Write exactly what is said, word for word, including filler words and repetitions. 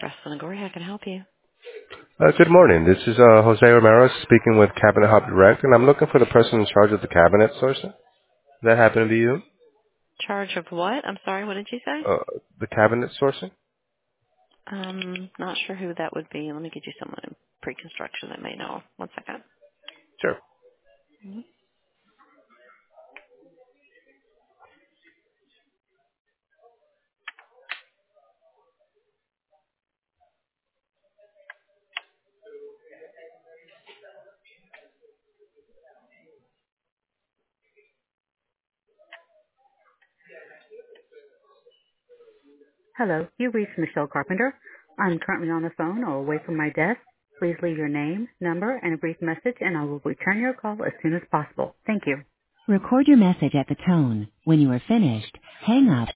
Jocelyn Gore, how can I help you? Uh, good morning. This is uh, Jose Romero speaking with Cabinet Hub Direct, and I'm looking for the person in charge of the cabinet sourcing. Does that happen to be you? Charge of what? I'm sorry, what did you say? Uh, the cabinet sourcing? Um, not sure who that would be. Let me get you someone in pre-construction that may know. One second. Sure. Mhm. Hello, you reached Michelle Carpenter. I'm currently on the phone or away from my desk. Please leave your name, number, and a brief message, and I will return your call as soon as possible. Thank you. Record your message at the tone. When you are finished, hang up